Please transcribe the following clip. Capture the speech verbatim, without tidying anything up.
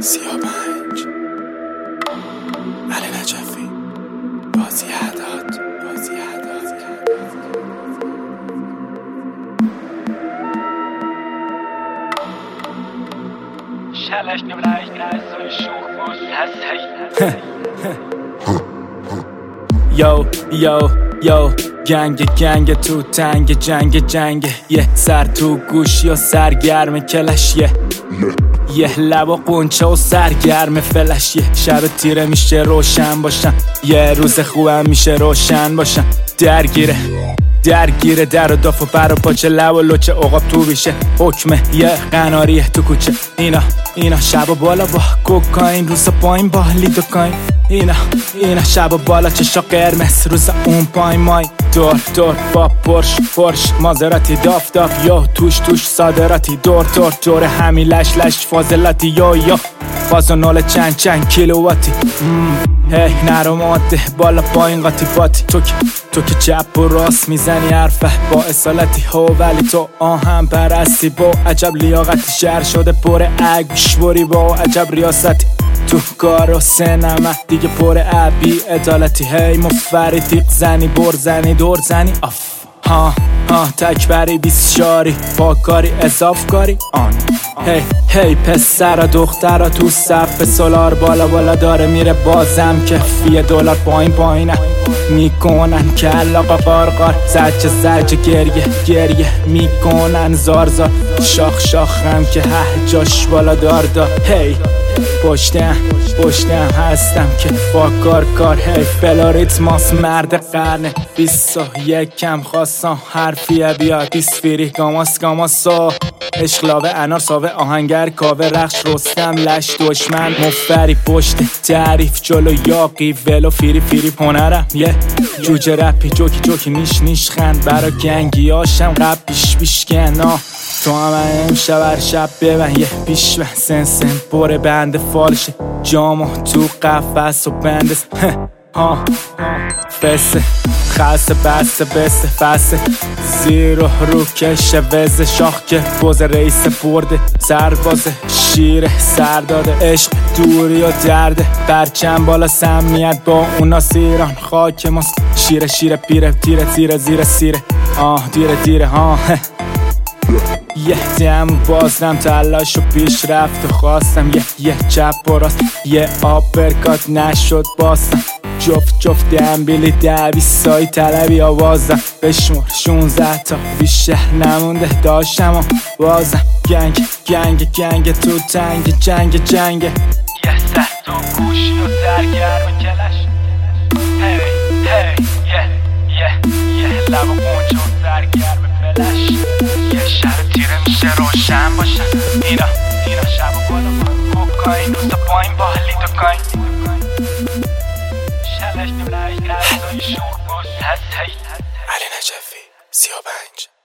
سی و پنج علی نجفی بازی اعداد بازی اعداد شلش نبرای نرسوی شوخ باش هستی یو یو یو گنگ گنگ تو تنگ جنگ جنگ یه سر تو گوش یا سرگرم کلش یه یه لب و قنچه و سرگرم فلش یه شب تیره میشه روشن باشم یه روز خوبم میشه روشن باشم درگیره درگیره در و داف و پر و پاچه لب و لوچه عقاب تو بیشه حکمه یه قناریه تو کوچه اینا اینا شب و بالا با کوکاین روز پایین با لیدوکاین اینا اینا شب و بالا چشا قرمز روز اون پایین مای دور دور با پرش پرش مازراتی داف داف یا توش توش صادراتی دور دور دور همین لش لش فاضلاتی یا یا فاز و نول چند چند کیلوواتی هی نرو ماده بالا پایین قاطی باتی تو که تو که چپ و راست میزنی حرفه با اصالتی ها ولی تو آهم پرستی با عجب لیاقتی شهر شده پر اگوشوری با عجب ریاستی تو کار و سنمه دیگه پر عبی عدالتی هی مفری تیق زنی بر زنی دور زنی آف ها ها تکبری بیس شاری پاکاری اضاف کاری آن هی هی پسر و دختر تو صف سولار بالا بالا داره میره بازم کفیه دلار پایین پایینه میکنن کلا قارقار زجه زجه گریه گریه میکنن زار زار شاخ شاخ هم که هه جاش بالا دار دار هی پشتم پشتم هستم که با کار کار هی فلاریتماس مرد قرنه بیست و یکم خواستم حرفیه بیا دیسفیری گاماس گاماسا اشقلاوه انار ساوه آهنگر کاوه رخش رستم لش دشمن مفری پشت تعریف جلو یاقی ولو فیری فیری هنرم یه جوجه رپی جوکی جوکی نیش نیش خند برا گنگی هاشم قب بیش بیش کنا تو هم امشب هر شب ببن یه پیش بن سن سن بره بند فالشه جامو تو قفص و بندس ها فسه خسته بسته بسته فسه زیرو رو کشه وزه شاخ که بوز رئیس برده سرباز شیره سرداده عشق دوری و درده برچم بالا سمنیت با اونا سیران خاک ماست شیره شیره پیره تیره تیره زیره سیره آه دیره دیره ها یه دم بازم تلاش و پیش رفت و خواستم یه یه چپ و راست یه آپرکات نشد باستم جفت جفت دنبیلی دوی سای طلبی آوازم بشمور شونزده تا بیشتر نمونده داشتم و بازم گنگ گنگ گنگ تو تنگ جنگ جنگ یه سر تو گوشی و سرگرم کلش هی هی یه یه یه لب و قنچه و سرگرم فلش یه شب تیره میشه روشن باشن اینا اینا شب و بالا با کوکاین روز پایین با لیدوکاین شلش نبرای نرسوی شوخ باش هستی علی نجفی سی و پنج